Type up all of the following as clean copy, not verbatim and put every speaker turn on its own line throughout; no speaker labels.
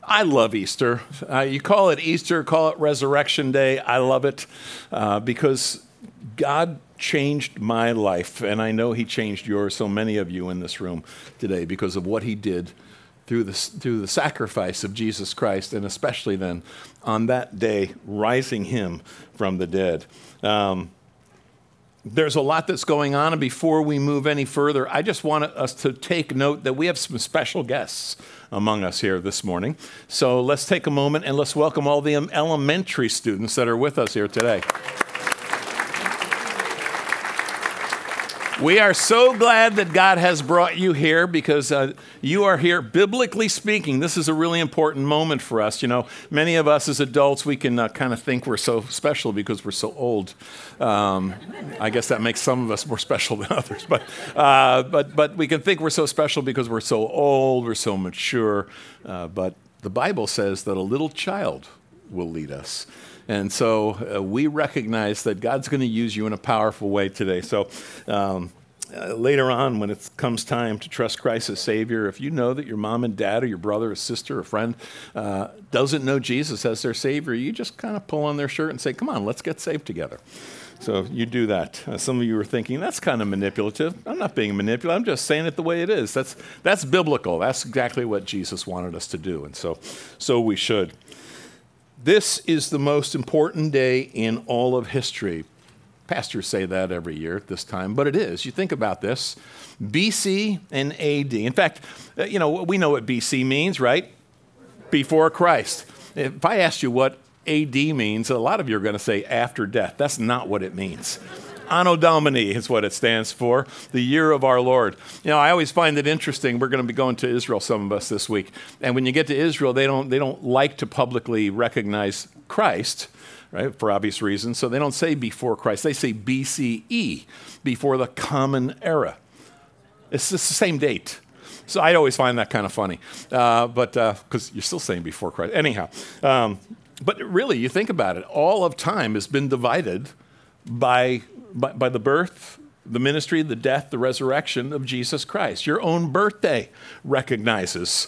I love Easter. You call it Easter, call it Resurrection Day. I love it because God changed my life, and I know He changed yours, so many of you in this room today, because of what He did through the sacrifice of Jesus Christ, and especially then on that day, rising Him from the dead. There's a lot that's going on, and before we move any further, I just want us to take note that we have some special guests among us here this morning. So let's take a moment and let's welcome all the elementary students that are with us here today. We are so glad that God has brought you here because you are here, biblically speaking. This is a really important moment for us. You know, many of us as adults, we can kind of think we're so special because we're so old. I guess that makes some of us more special than others. But we can think we're so special because we're so old, we're so mature. But the Bible says that a little child will lead us. And so we recognize that God's going to use you in a powerful way today. So later on, when it comes time to trust Christ as Savior, if you know that your mom and dad or your brother or sister or friend doesn't know Jesus as their Savior, you just kind of pull on their shirt and say, come on, let's get saved together. So you do that. Some of you are thinking, that's kind of manipulative. I'm not being manipulative. I'm just saying it the way it is. That's biblical. That's exactly what Jesus wanted us to do. And so we should. This is the most important day in all of history. Pastors say that every year at this time, but it is. You think about this, BC and AD. In fact, we know what BC means, right? Before Christ. If I asked you what AD means, a lot of you are going to say after death. That's not what it means. Anno Domini is what it stands for, the year of our Lord. You know, I always find it interesting. We're going to be going to Israel, some of us this week. And when you get to Israel, they don't like to publicly recognize Christ, right, for obvious reasons. So they don't say before Christ. They say BCE, before the Common Era. It's just the same date. So I always find that kind of funny, but because you're still saying before Christ. Anyhow, but really, you think about it. All of time has been divided by the birth, the ministry, the death, the resurrection of Jesus Christ. Your own birthday recognizes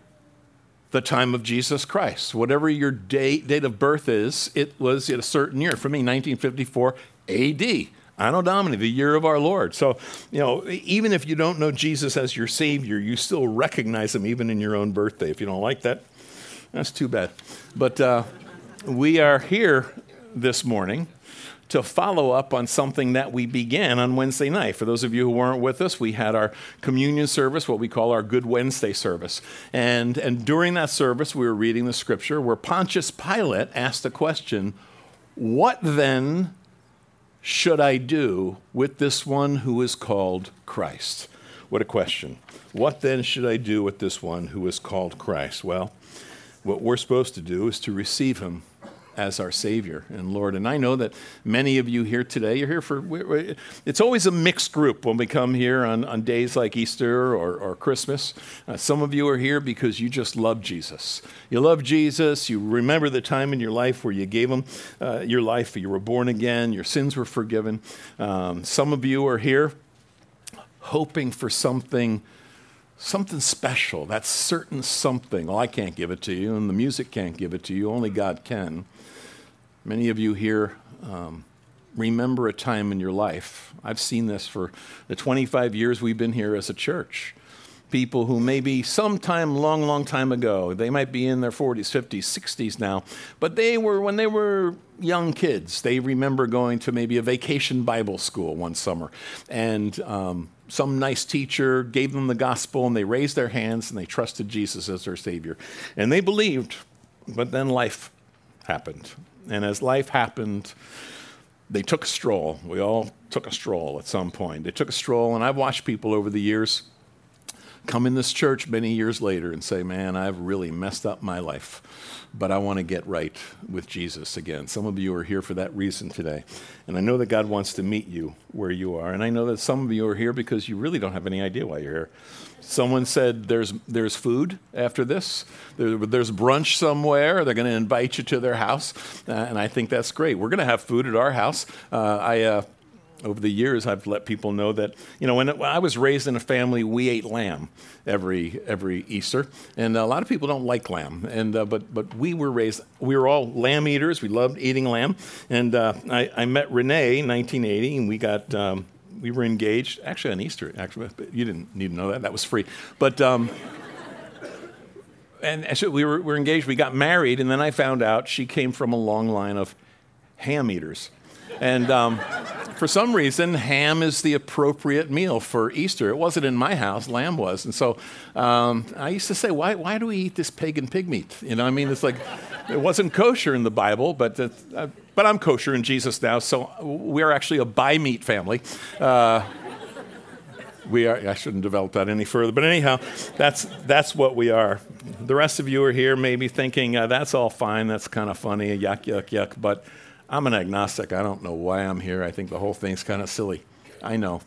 the time of Jesus Christ. Whatever your date of birth is, it was in a certain year. For me, 1954 AD, Anno Domini, the year of our Lord. So, even if you don't know Jesus as your Savior, you still recognize Him even in your own birthday. If you don't like that, that's too bad. But we are here this morning to follow up on something that we began on Wednesday night. For those of you who weren't with us, we had our communion service, what we call our Good Wednesday service. And during that service, we were reading the scripture where Pontius Pilate asked the question, what then should I do with this one who is called Christ? What a question. What then should I do with this one who is called Christ? Well, what we're supposed to do is to receive Him as our Savior and Lord. And I know that many of you here today, you're here it's always a mixed group when we come here on days like Easter or Christmas. Some of you are here because you just love Jesus. You love Jesus. You remember the time in your life where you gave Him your life, you were born again, your sins were forgiven. Some of you are here hoping for something special, that certain something. Well, I can't give it to you, and the music can't give it to you. Only God can. Many of you here remember a time in your life. I've seen this for the 25 years we've been here as a church. People who maybe sometime long time ago, they might be in their 40s, 50s, 60s now, but when they were young kids, they remember going to maybe a vacation Bible school one summer, and some nice teacher gave them the gospel, and they raised their hands, and they trusted Jesus as their Savior. And they believed, but then life happened. And as life happened, they took a stroll. We all took a stroll at some point. They took a stroll, and I've watched people over the years come in this church many years later and say, man, I've really messed up my life, but I want to get right with Jesus again. Some of you are here for that reason today. And I know that God wants to meet you where you are. And I know that some of you are here because you really don't have any idea why you're here. Someone said there's food after this. There's brunch somewhere. They're going to invite you to their house. And I think that's great. We're going to have food at our house. Over the years, I've let people know that, when I was raised in a family, we ate lamb every Easter, and a lot of people don't like lamb, and but we were all lamb eaters. We loved eating lamb, and I met Renee in 1980, and we were engaged, actually on Easter, actually, but you didn't need to know that was free, but and actually we were engaged, we got married, and then I found out she came from a long line of ham eaters. And for some reason, ham is the appropriate meal for Easter. It wasn't in my house, lamb was. And so I used to say, why do we eat this pagan pig meat? It's like, it wasn't kosher in the Bible, but I'm kosher in Jesus now, so we are actually a bi-meat family. I shouldn't develop that any further, but anyhow, that's what we are. The rest of you are here maybe thinking, that's all fine, that's kind of funny, yuck, yuck, yuck, but I'm an agnostic. I don't know why I'm here. I think the whole thing's kind of silly. I know.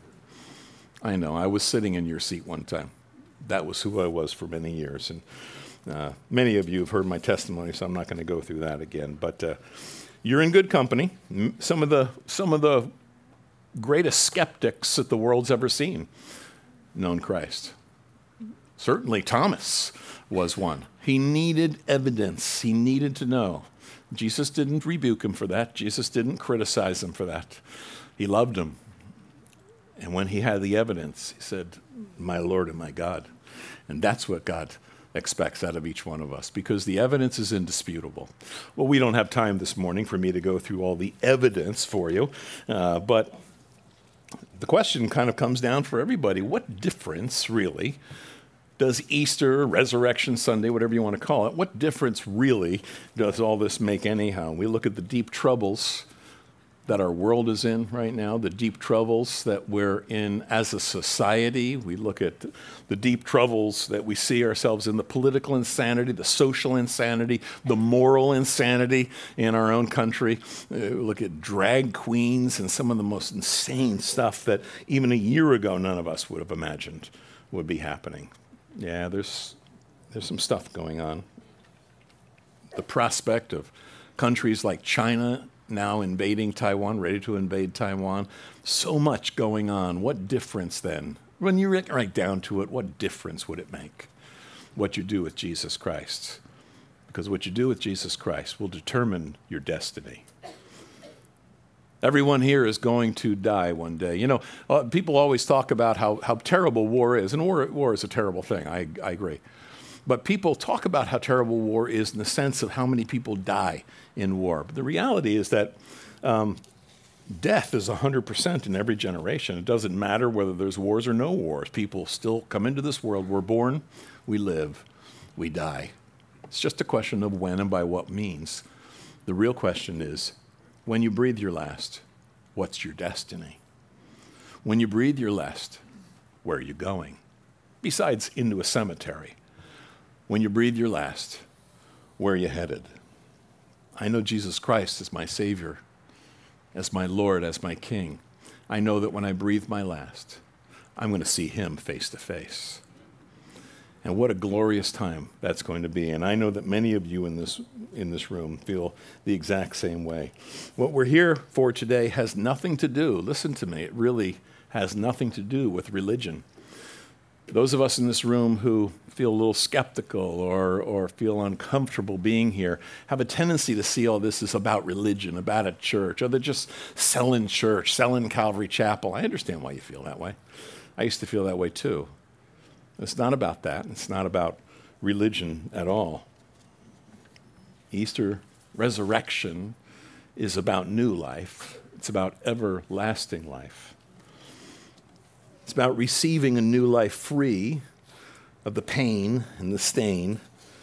I was sitting in your seat one time. That was who I was for many years. And many of you have heard my testimony, so I'm not going to go through that again. But you're in good company. Some of the greatest skeptics that the world's ever seen known Christ. Certainly Thomas was one. He needed evidence. He needed to know. Jesus didn't rebuke him for that. Jesus didn't criticize him for that. He loved him. And when he had the evidence, he said, "My Lord and my God." And that's what God expects out of each one of us, because the evidence is indisputable. Well, we don't have time this morning for me to go through all the evidence for you, but the question kind of comes down for everybody. What difference, really, does Easter, Resurrection Sunday, whatever you want to call it, what difference really does all this make anyhow? We look at the deep troubles that our world is in right now, the deep troubles that we're in as a society. We look at the deep troubles that we see ourselves in, the political insanity, the social insanity, the moral insanity in our own country. We look at drag queens and some of the most insane stuff that even a year ago none of us would have imagined would be happening. Yeah, there's some stuff going on. The prospect of countries like China now invading Taiwan, ready to invade Taiwan, so much going on. What difference then? When you get right down to it, what difference would it make what you do with Jesus Christ? Because what you do with Jesus Christ will determine your destiny. Everyone here is going to die one day. People always talk about how terrible war is, and war is a terrible thing, I agree. But people talk about how terrible war is in the sense of how many people die in war. But the reality is that death is 100% in every generation. It doesn't matter whether there's wars or no wars. People still come into this world. We're born, we live, we die. It's just a question of when and by what means. The real question is, when you breathe your last, what's your destiny? When you breathe your last, where are you going? Besides into a cemetery. When you breathe your last, where are you headed? I know Jesus Christ as my Savior, as my Lord, as my King. I know that when I breathe my last, I'm going to see him face to face. And what a glorious time that's going to be. And I know that many of you in this room feel the exact same way. What we're here for today has nothing to do, listen to me, it really has nothing to do with religion. Those of us in this room who feel a little skeptical or feel uncomfortable being here have a tendency to see all this as about religion, about a church, or they're just selling church, selling Calvary Chapel. I understand why you feel that way. I used to feel that way too. It's not about that. It's not about religion at all. Easter resurrection is about new life. It's about everlasting life. It's about receiving a new life free of the pain and the stain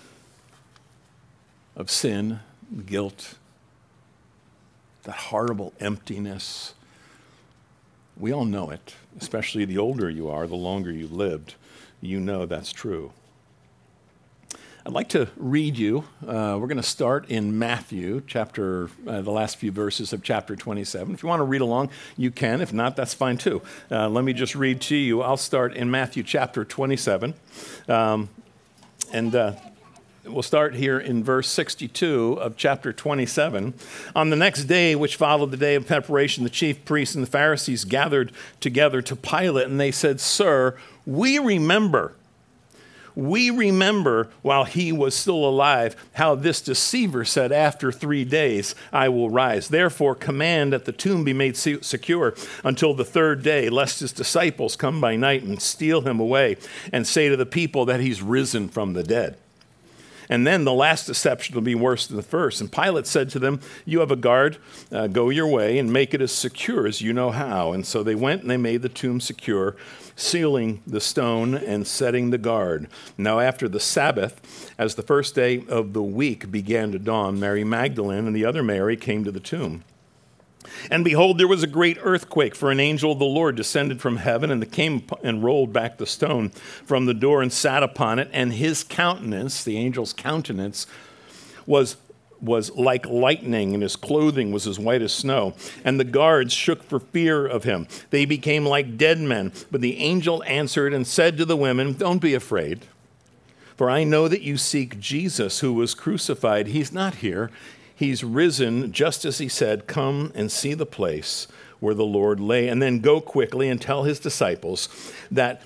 of sin, guilt, that horrible emptiness. We all know it, especially the older you are, the longer you've lived. You know that's true. I'd like to read you. We're going to start in Matthew, the last few verses of chapter 27. If you want to read along, you can. If not, that's fine too. Let me just read to you. I'll start in Matthew chapter 27. And we'll start here in verse 62 of chapter 27. On the next day, which followed the day of preparation, the chief priests and the Pharisees gathered together to Pilate, and they said, "Sir, we remember while he was still alive how this deceiver said, 'After 3 days I will rise.' Therefore command that the tomb be made secure until the 3rd day, lest his disciples come by night and steal him away and say to the people that he's risen from the dead. And then the last deception will be worse than the first." And Pilate said to them, "You have a guard, go your way and make it as secure as you know how." And so they went and they made the tomb secure, sealing the stone and setting the guard. Now after the Sabbath, as the first day of the week began to dawn, Mary Magdalene and the other Mary came to the tomb. And behold, there was a great earthquake, for an angel of the Lord descended from heaven and came and rolled back the stone from the door and sat upon it. And his countenance, the angel's countenance, was like lightning, and his clothing was as white as snow. And the guards shook for fear of him. They became like dead men. But the angel answered and said to the women, "Don't be afraid, for I know that you seek Jesus who was crucified. He's not here. He's risen, just as he said. Come and see the place where the Lord lay, and then go quickly and tell his disciples that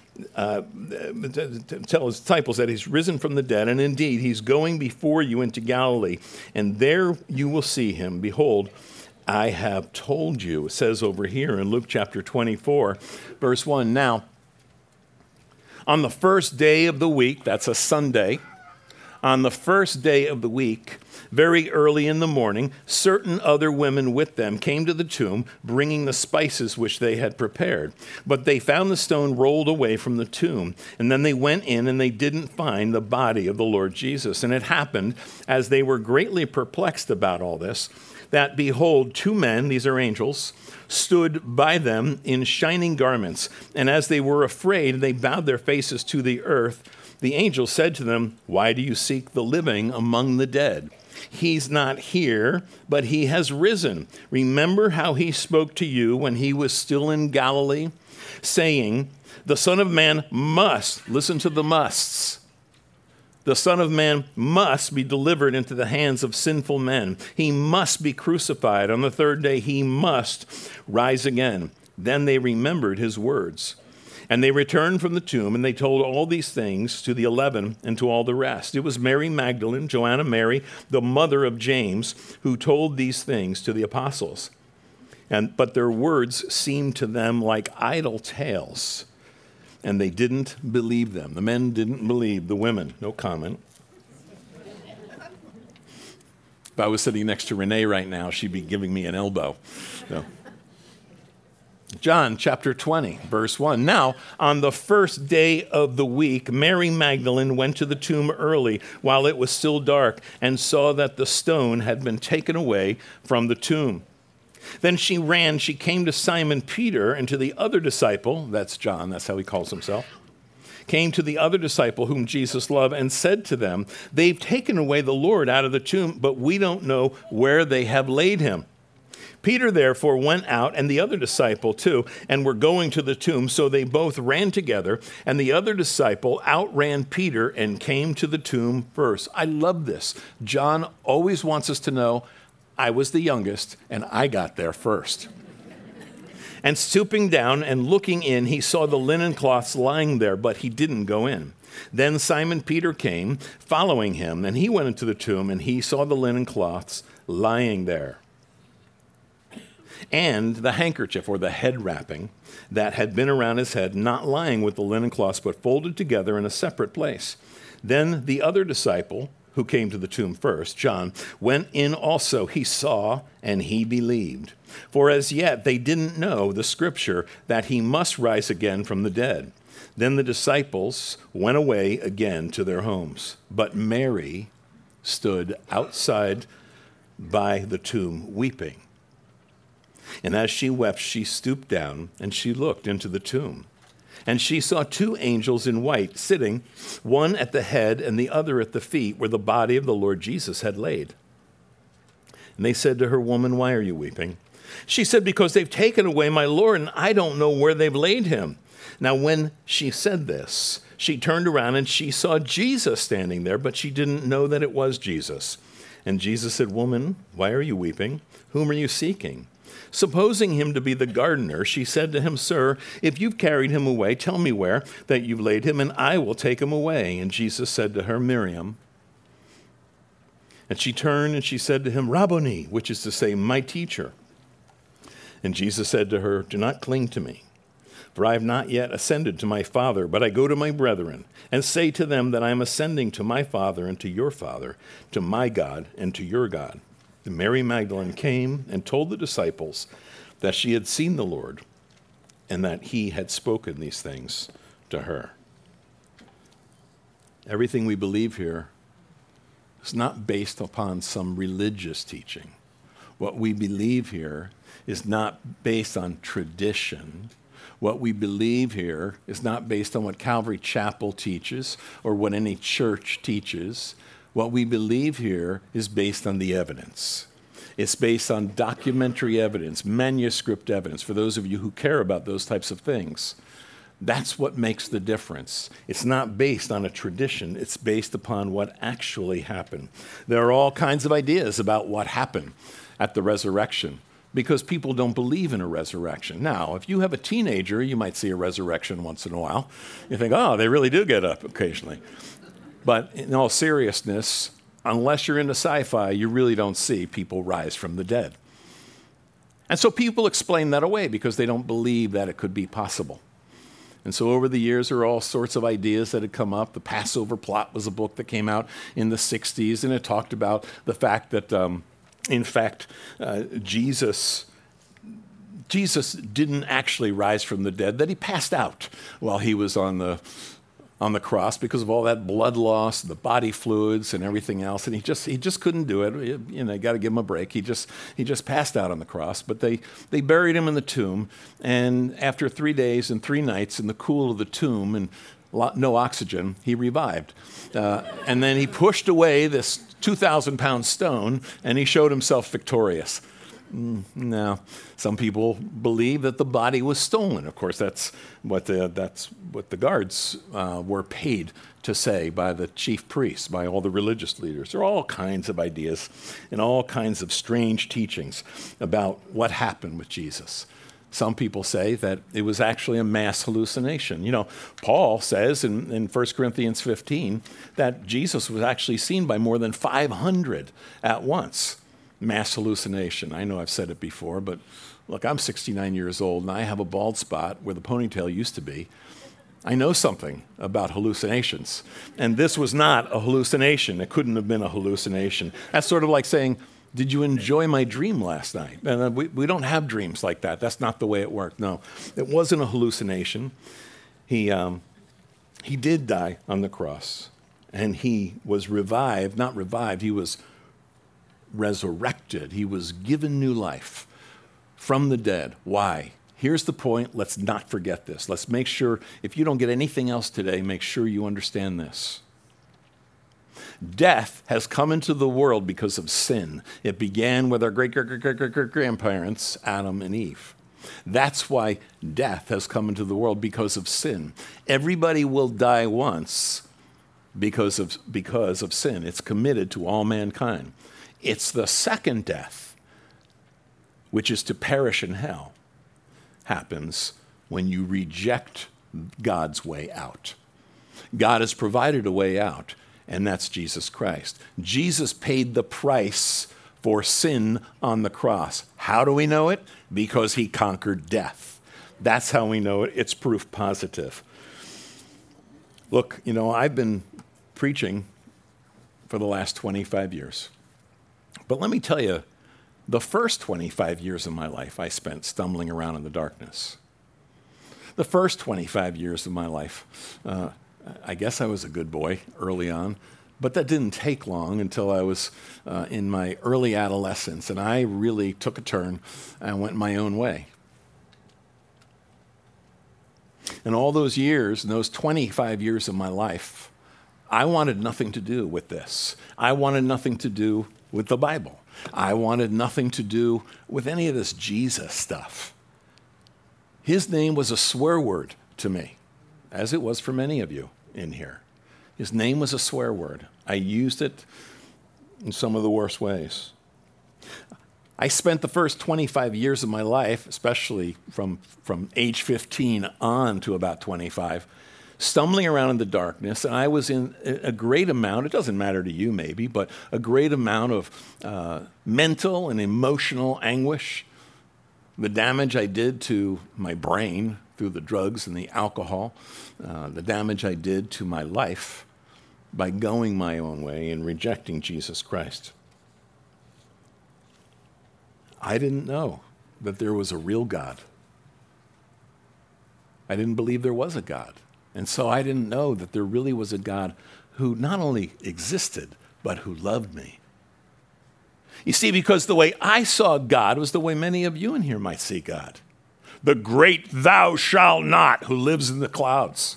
he's risen from the dead, and indeed he's going before you into Galilee, and there you will see him. Behold, I have told you." It says over here in Luke chapter 24, verse 1, "Now, on the first day of the week," that's a Sunday, "on the first day of the week, very early in the morning, certain other women with them came to the tomb, bringing the spices which they had prepared. But they found the stone rolled away from the tomb. And then they went in, and they didn't find the body of the Lord Jesus. And it happened, as they were greatly perplexed about all this, that behold, 2 men," these are angels, "stood by them in shining garments. And as they were afraid, they bowed their faces to the earth. The angel said to them, 'Why do you seek the living among the dead? He's not here, but he has risen. Remember how he spoke to you when he was still in Galilee, saying, the Son of Man must,'" listen to the musts, "the Son of Man must be delivered into the hands of sinful men. He must be crucified. On the 3rd day, he must rise again." Then they remembered his words. And they returned from the tomb, and they told all these things to the 11 and to all the rest. It was Mary Magdalene, Joanna Mary, the mother of James, who told these things to the apostles. But their words seemed to them like idle tales, and they didn't believe them. The men didn't believe the women. No comment. If I was sitting next to Renee right now, she'd be giving me an elbow. So. John chapter 20, verse 1. "Now, on the first day of the week, Mary Magdalene went to the tomb early while it was still dark and saw that the stone had been taken away from the tomb. Then she came to Simon Peter and to the other disciple," that's John, that's how he calls himself, "came to the other disciple whom Jesus loved and said to them, 'They've taken away the Lord out of the tomb, but we don't know where they have laid him.' Peter therefore went out, and the other disciple too, and were going to the tomb. So they both ran together, and the other disciple outran Peter and came to the tomb first." I love this. John always wants us to know, I was the youngest, and I got there first. "And stooping down and looking in, he saw the linen cloths lying there, but he didn't go in. Then Simon Peter came, following him, and he went into the tomb, and he saw the linen cloths lying there, and the handkerchief," or the head wrapping, "that had been around his head, not lying with the linen cloths, but folded together in a separate place. Then the other disciple, who came to the tomb first, John, went in also. He saw, and he believed. For as yet they didn't know the scripture that he must rise again from the dead. Then the disciples went away again to their homes. But Mary stood outside by the tomb weeping. And as she wept, she stooped down, and she looked into the tomb. And she saw 2 angels in white sitting, one at the head and the other at the feet, where the body of the Lord Jesus had laid. And they said to her, 'Woman, why are you weeping?' She said, 'Because they've taken away my Lord, and I don't know where they've laid him.' Now, when she said this, she turned around and she saw Jesus standing there, but she didn't know that it was Jesus. And Jesus said, "Woman, why are you weeping? Whom are you seeking?" Supposing him to be the gardener, she said to him, "Sir, if you've carried him away, tell me where that you've laid him, and I will take him away." And Jesus said to her, "Miriam." And she turned and she said to him, "Rabboni," which is to say, "My teacher." And Jesus said to her, "Do not cling to me, for I have not yet ascended to my Father, but I go to my brethren and say to them that I am ascending to my Father and to your Father, to my God and to your God." And Mary Magdalene came and told the disciples that she had seen the Lord and that he had spoken these things to her. Everything we believe here is not based upon some religious teaching. What we believe here is not based on tradition. What we believe here is not based on what Calvary Chapel teaches or what any church teaches. What we believe here is based on the evidence. It's based on documentary evidence, manuscript evidence, for those of you who care about those types of things. That's what makes the difference. It's not based on a tradition. It's based upon what actually happened. There are all kinds of ideas about what happened at the resurrection because people don't believe in a resurrection. Now, if you have a teenager, you might see a resurrection once in a while. You think, oh, they really do get up occasionally. But in all seriousness, unless you're into sci-fi, you really don't see people rise from the dead. And so people explain that away because they don't believe that it could be possible. And so over the years, there are all sorts of ideas that had come up. The Passover Plot was a book that came out in the 60s, and it talked about the fact that, in fact, Jesus didn't actually rise from the dead, that he passed out while he was on the cross because of all that blood loss, the body fluids, and everything else, and he just couldn't do it. You know, you got to give him a break. He just passed out on the cross. But they buried him in the tomb, and after 3 days and 3 nights in the cool of the tomb and no oxygen, he revived. And then he pushed away this 2,000-pound stone, and he showed himself victorious. No, some people believe that the body was stolen. Of course, that's what the guards were paid to say by the chief priests, by all the religious leaders. There are all kinds of ideas and all kinds of strange teachings about what happened with Jesus. Some people say that it was actually a mass hallucination. You know, Paul says in 1 Corinthians 15 that Jesus was actually seen by more than 500 at once. Mass hallucination. I know I've said it before, but look, I'm 69 years old and I have a bald spot where the ponytail used to be. I know something about hallucinations. And this was not a hallucination. It couldn't have been a hallucination. That's sort of like saying, "Did you enjoy my dream last night?" And we don't have dreams like that. That's not the way it worked. No, it wasn't a hallucination. He did die on the cross, and he was revived, not revived, he was resurrected. He was given new life from the dead. Why? Here's the point. Let's not forget this. Let's make sure, if you don't get anything else today, make sure you understand this. Death has come into the world because of sin. It began with our great-great-great-great-grandparents, Adam and Eve. That's why death has come into the world, because of sin. Everybody will die once because of sin. It's committed to all mankind. It's the second death, which is to perish in hell, happens when you reject God's way out. God has provided a way out, and that's Jesus Christ. Jesus paid the price for sin on the cross. How do we know it? Because he conquered death. That's how we know it. It's proof positive. Look, you know, I've been preaching for the last 25 years. But let me tell you, the first 25 years of my life I spent stumbling around in the darkness. The first 25 years of my life, I guess I was a good boy early on, but that didn't take long until I was in my early adolescence, and I really took a turn and went my own way. And all those years, and those 25 years of my life, I wanted nothing to do with this. I wanted nothing to do with the Bible. I wanted nothing to do with any of this Jesus stuff. His name was a swear word to me, as it was for many of you in here. His name was a swear word. I used it in some of the worst ways. I spent the first 25 years of my life, especially from age 15 on to about 25, stumbling around in the darkness, and I was in a great amount, it doesn't matter to you maybe, but a great amount of mental and emotional anguish. The damage I did to my brain through the drugs and the alcohol, the damage I did to my life by going my own way and rejecting Jesus Christ. I didn't know that there was a real God. I didn't believe there was a God. And so I didn't know that there really was a God who not only existed, but who loved me. You see, because the way I saw God was the way many of you in here might see God. The great thou shalt not who lives in the clouds.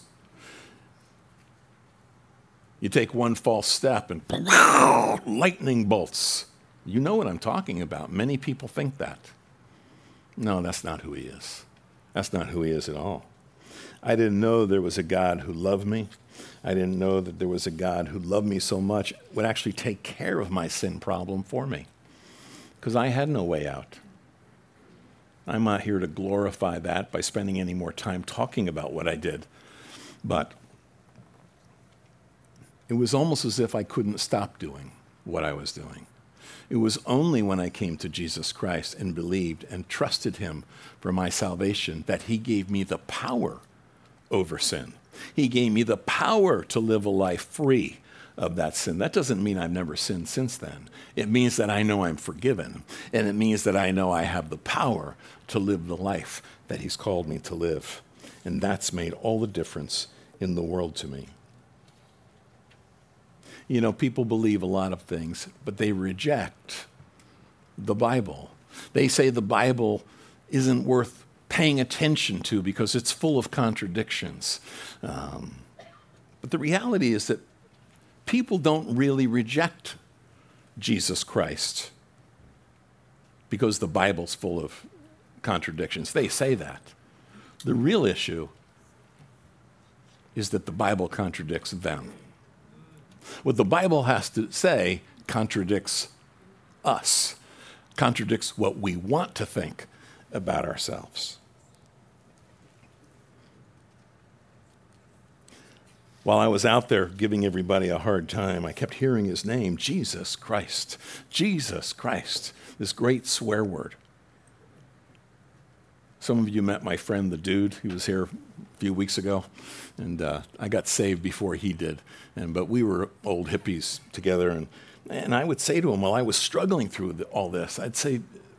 You take one false step and lightning bolts. You know what I'm talking about. Many people think that. No, that's not who he is. That's not who he is at all. I didn't know there was a God who loved me. I didn't know that there was a God who loved me so much, would actually take care of my sin problem for me, because I had no way out. I'm not here to glorify that by spending any more time talking about what I did, but it was almost as if I couldn't stop doing what I was doing. It was only when I came to Jesus Christ and believed and trusted him for my salvation that he gave me the power over sin. He gave me the power to live a life free of that sin. That doesn't mean I've never sinned since then. It means that I know I'm forgiven, and it means that I know I have the power to live the life that he's called me to live. And that's made all the difference in the world to me. You know, people believe a lot of things, but they reject the Bible. They say the Bible isn't worth paying attention to because it's full of contradictions. But the reality is that people don't really reject Jesus Christ because the Bible's full of contradictions. They say that. The real issue is that the Bible contradicts them. What the Bible has to say contradicts us, contradicts what we want to think about ourselves. While I was out there giving everybody a hard time, I kept hearing his name, Jesus Christ, this great swear word. Some of you met my friend, the dude. He was here a few weeks ago, and I got saved before he did. But we were old hippies together, and I would say to him while I was struggling through all this, I'd say,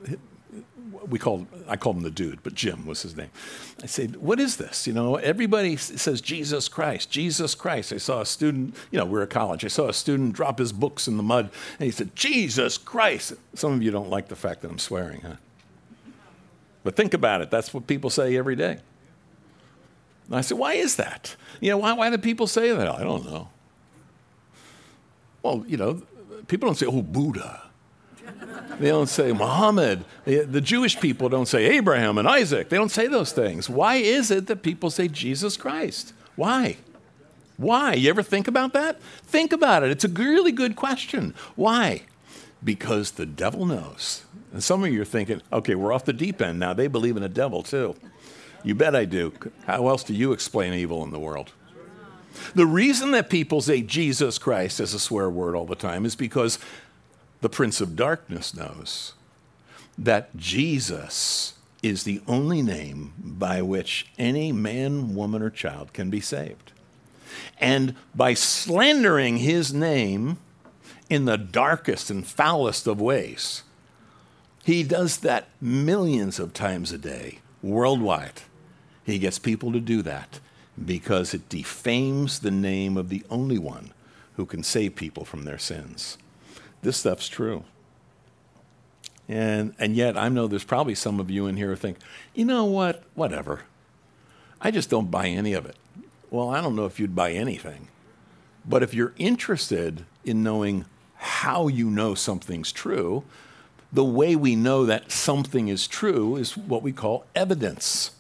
I called him the dude, but Jim was his name. I said, what is this? You know, everybody says Jesus Christ, Jesus Christ. I saw a student, we were at college. I saw a student drop his books in the mud, and he said, Jesus Christ. Some of you don't like the fact that I'm swearing, huh? But think about it. That's what people say every day. And I said, why is that? Why do people say that? I don't know. Well, people don't say, oh, Buddha. They don't say Muhammad. The Jewish people don't say Abraham and Isaac. They don't say those things. Why is it that people say Jesus Christ? Why? Why? You ever think about that? Think about it. It's a really good question. Why? Because the devil knows. And some of you are thinking, okay, we're off the deep end now. They believe in a devil too. You bet I do. How else do you explain evil in the world? The reason that people say Jesus Christ as a swear word all the time is because the Prince of Darkness knows that Jesus is the only name by which any man, woman, or child can be saved. And by slandering his name in the darkest and foulest of ways, he does that millions of times a day, worldwide. He gets people to do that because it defames the name of the only one who can save people from their sins. This stuff's true. And yet, I know there's probably some of you in here who think, you know what, whatever. I just don't buy any of it. Well, I don't know if you'd buy anything. But if you're interested in knowing how you know something's true, the way we know that something is true is what we call evidence.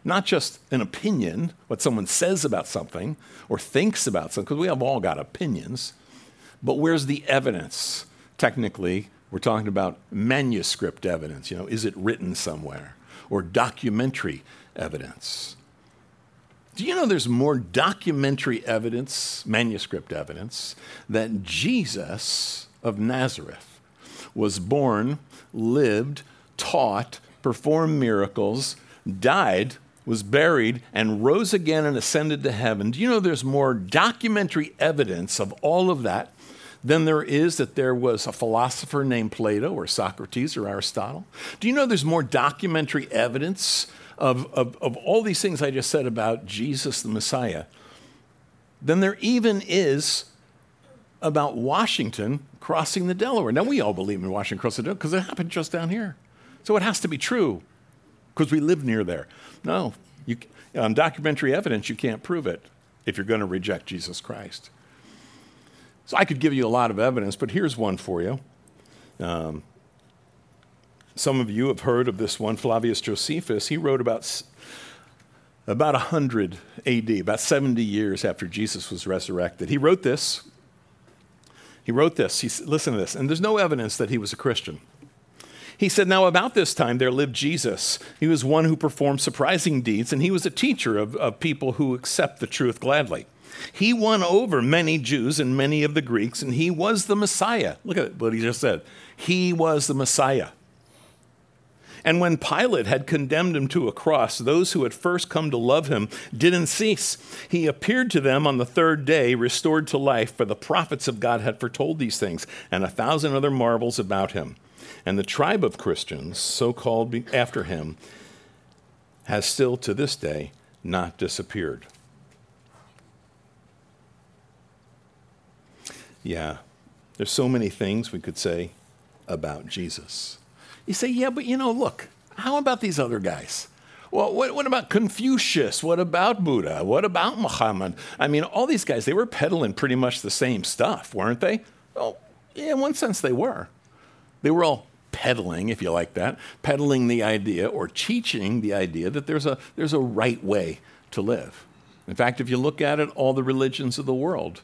not just an opinion, what someone says about something or thinks about something, because we have all got opinions, but where's the evidence? Technically, we're talking about manuscript evidence. Is it written somewhere? Or documentary evidence? Do you know there's more documentary evidence, manuscript evidence, that Jesus of Nazareth was born, lived, taught, performed miracles, died, was buried, and rose again and ascended to heaven? Do you know there's more documentary evidence of all of that than there is that there was a philosopher named Plato or Socrates or Aristotle? Do you know there's more documentary evidence of all these things I just said about Jesus the Messiah than there even is about Washington crossing the Delaware? Now, we all believe in Washington crossing the Delaware because it happened just down here. So it has to be true because we live near there. No, on documentary evidence, you can't prove it if you're going to reject Jesus Christ. So I could give you a lot of evidence, but here's one for you. Some of you have heard of this one, Flavius Josephus. He wrote about 100 AD, about 70 years after Jesus was resurrected. He wrote this. Listen to this, and there's no evidence that he was a Christian. He said, "Now about this time there lived Jesus. He was one who performed surprising deeds, and he was a teacher of people who accept the truth gladly. He won over many Jews and many of the Greeks, and he was the Messiah." Look at what he just said. He was the Messiah. "And when Pilate had condemned him to a cross, those who had first come to love him didn't cease. He appeared to them on the third day, restored to life, for the prophets of God had foretold these things, and 1,000 other marvels about him. And the tribe of Christians, so called after him, has still to this day not disappeared." Yeah, there's so many things we could say about Jesus. You say, yeah, but look, how about these other guys? Well, what about Confucius? What about Buddha? What about Muhammad? I mean, all these guys, they were peddling pretty much the same stuff, weren't they? Well, yeah, in one sense they were. They were all peddling, if you like that, peddling the idea or teaching the idea that there's a right way to live. In fact, if you look at it, all the religions of the world,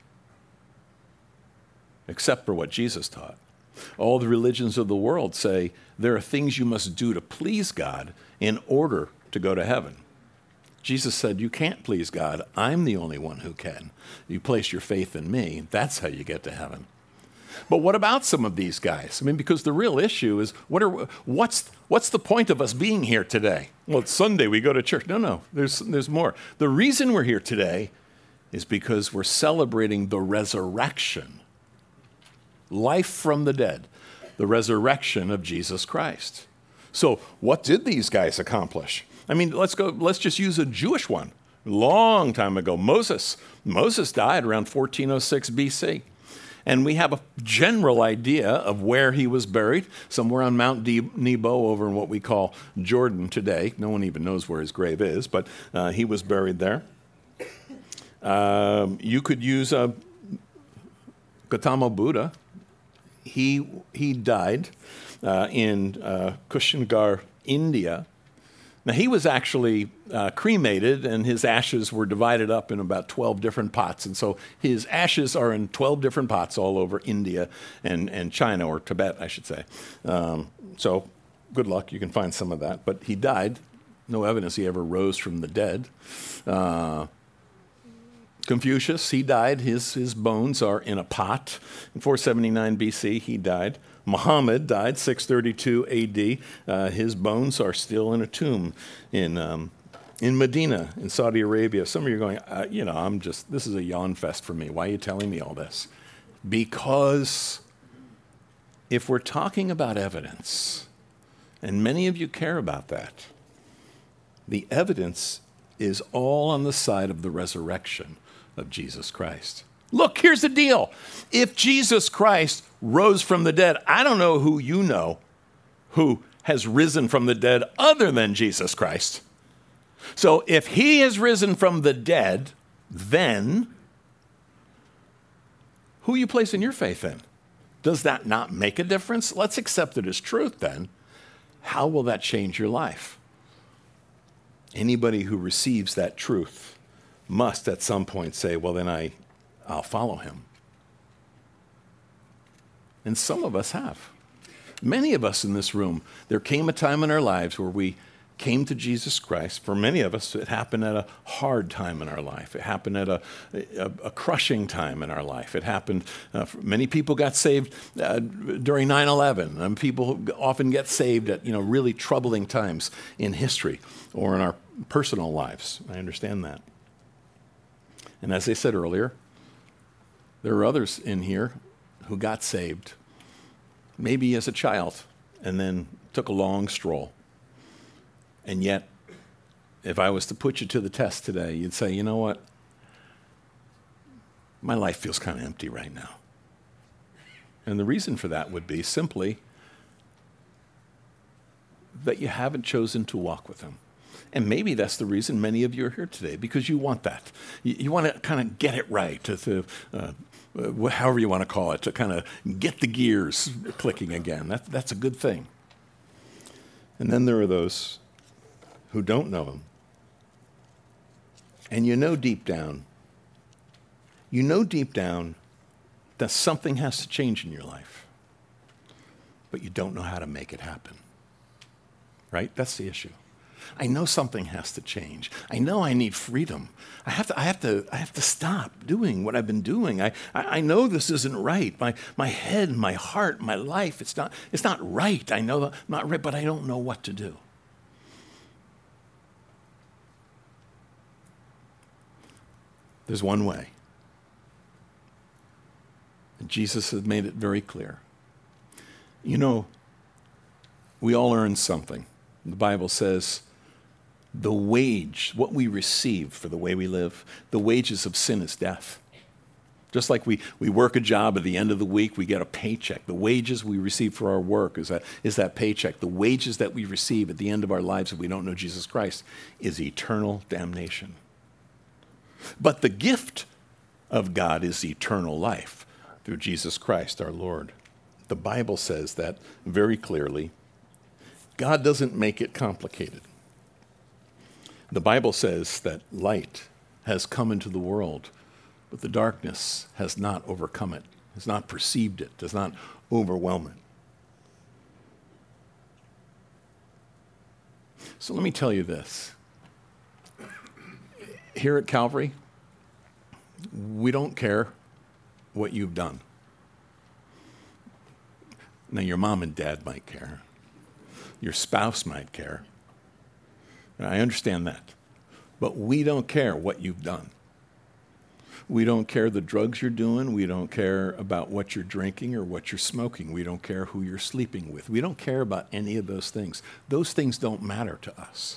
except for what Jesus taught, all the religions of the world say there are things you must do to please God in order to go to heaven. Jesus said, you can't please God. I'm the only one who can. You place your faith in me. That's how you get to heaven. But what about some of these guys? I mean, because the real issue is, what's the point of us being here today? Well, it's Sunday, we go to church. No, there's more. The reason we're here today is because we're celebrating the resurrection, life from the dead, the resurrection of Jesus Christ. So what did these guys accomplish? I mean, let's just use a Jewish one. Long time ago, Moses died around 1406 BC. And we have a general idea of where he was buried, somewhere on Mount Nebo over in what we call Jordan today. No one even knows where his grave is, but he was buried there. You could use Gautama Buddha. He died in Kushingar, India. Now, he was actually cremated, and his ashes were divided up in about 12 different pots. And so his ashes are in 12 different pots all over India and China, or Tibet, I should say. So good luck. You can find some of that. But he died. No evidence he ever rose from the dead. Confucius, he died. His bones are in a pot. In 479 BC, he died. Muhammad died 632 AD. His bones are still in a tomb in Medina, in Saudi Arabia. Some of you are going, this is a yawn fest for me. Why are you telling me all this? Because if we're talking about evidence, and many of you care about that, the evidence is all on the side of the resurrection of Jesus Christ. Look, here's the deal. If Jesus Christ rose from the dead, I don't know who you know who has risen from the dead other than Jesus Christ. So if he has risen from the dead, then who are you placing your faith in? Does that not make a difference? Let's accept it as truth then. How will that change your life? Anybody who receives that truth must at some point say, well, then I'll follow him. And some of us have. Many of us in this room, there came a time in our lives where we came to Jesus Christ. For many of us, it happened at a hard time in our life. It happened at a crushing time in our life. It happened, many people got saved during 9/11. And people often get saved at really troubling times in history or in our personal lives. I understand that. And as I said earlier, there are others in here who got saved, maybe as a child, and then took a long stroll. And yet, if I was to put you to the test today, you'd say, you know what? My life feels kind of empty right now. And the reason for that would be simply that you haven't chosen to walk with him. And maybe that's the reason many of you are here today, because you want that. You want to kind of get it right, however you want to call it, to kind of get the gears clicking again. That's a good thing. And then there are those who don't know him. And deep down that something has to change in your life, but you don't know how to make it happen. Right? That's the issue. I know something has to change. I know I need freedom. I have to stop doing what I've been doing. I know this isn't right. My head, my heart, my life, it's not right. I know that not right, but I don't know what to do. There's one way. And Jesus has made it very clear. We all earn something. The Bible says the wage, what we receive for the way we live, the wages of sin is death. Just like we work a job at the end of the week, we get a paycheck. The wages we receive for our work is that paycheck. The wages that we receive at the end of our lives if we don't know Jesus Christ is eternal damnation. But the gift of God is eternal life through Jesus Christ our Lord. The Bible says that very clearly. God doesn't make it complicated. The Bible says that light has come into the world, but the darkness has not overcome it, has not perceived it, does not overwhelm it. So let me tell you this. Here at Calvary, we don't care what you've done. Now, your mom and dad might care. Your spouse might care. And I understand that. But we don't care what you've done. We don't care the drugs you're doing. We don't care about what you're drinking or what you're smoking. We don't care who you're sleeping with. We don't care about any of those things. Those things don't matter to us.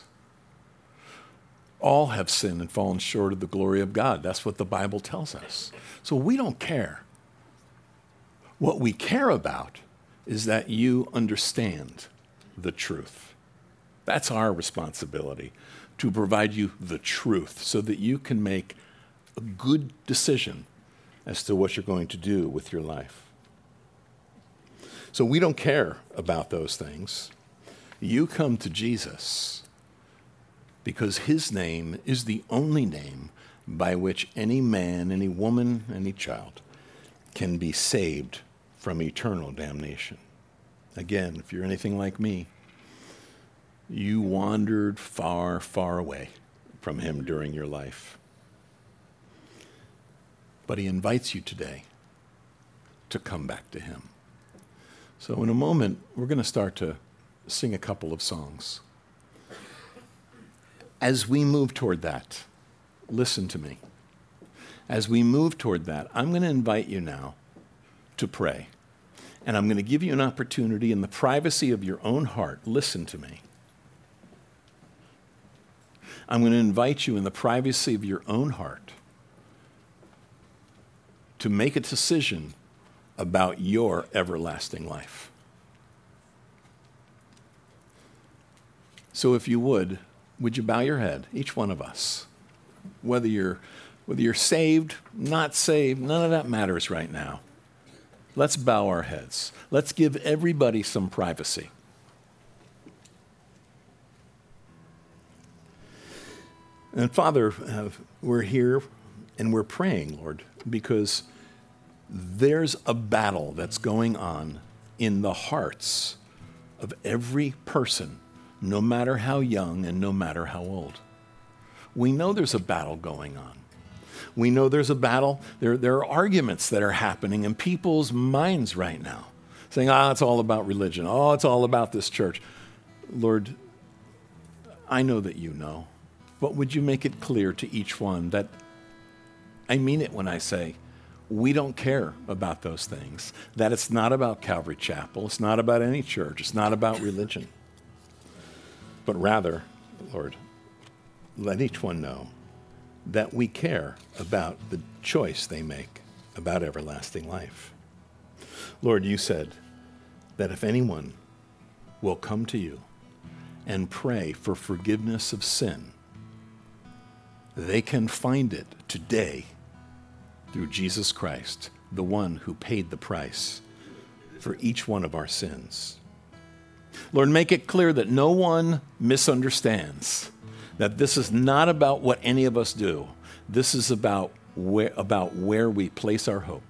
All have sinned and fallen short of the glory of God. That's what the Bible tells us. So we don't care. What we care about is that you understand the truth. That's our responsibility, to provide you the truth so that you can make a good decision as to what you're going to do with your life. So we don't care about those things. You come to Jesus because his name is the only name by which any man, any woman, any child can be saved from eternal damnation. Again, if you're anything like me, you wandered far, far away from him during your life. But he invites you today to come back to him. So in a moment, we're going to start to sing a couple of songs. As we move toward that, listen to me. As we move toward that, I'm going to invite you now to pray. And I'm going to give you an opportunity in the privacy of your own heart. Listen to me. I'm going to invite you in the privacy of your own heart to make a decision about your everlasting life. So if you would you bow your head, each one of us, whether you're saved, not saved, none of that matters right now. Let's bow our heads. Let's give everybody some privacy. And Father, we're here and we're praying, Lord, because there's a battle that's going on in the hearts of every person, no matter how young and no matter how old. We know there's a battle going on. We know there's a battle. There are arguments that are happening in people's minds right now, saying, it's all about religion. Oh, it's all about this church. Lord, I know that you know, but would you make it clear to each one that I mean it when I say we don't care about those things, that it's not about Calvary Chapel, it's not about any church, it's not about religion, but rather, Lord, let each one know that we care about the choice they make about everlasting life. Lord, you said that if anyone will come to you and pray for forgiveness of sin, they can find it today through Jesus Christ, the one who paid the price for each one of our sins. Lord, make it clear that no one misunderstands that this is not about what any of us do. This is about where we place our hope.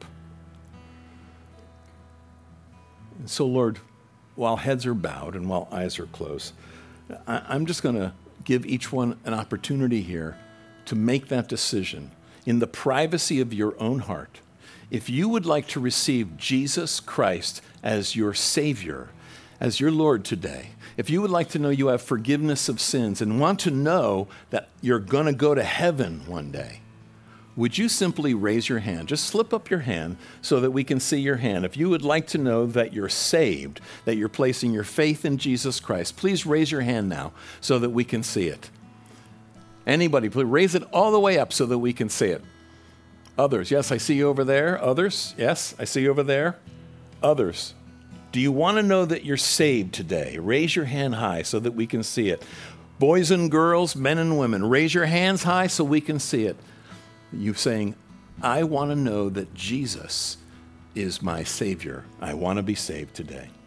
And so, Lord, while heads are bowed and while eyes are closed, I'm just going to give each one an opportunity here to make that decision in the privacy of your own heart. If you would like to receive Jesus Christ as your Savior, as your Lord today, if you would like to know you have forgiveness of sins and want to know that you're going to go to heaven one day, would you simply raise your hand? Just slip up your hand so that we can see your hand. If you would like to know that you're saved, that you're placing your faith in Jesus Christ, please raise your hand now so that we can see it. Anybody, please raise it all the way up so that we can see it. Others, yes, I see you over there. Others, yes, I see you over there. Others, do you want to know that you're saved today? Raise your hand high so that we can see it. Boys and girls, men and women, raise your hands high so we can see it. You saying, I want to know that Jesus is my Savior. I want to be saved today.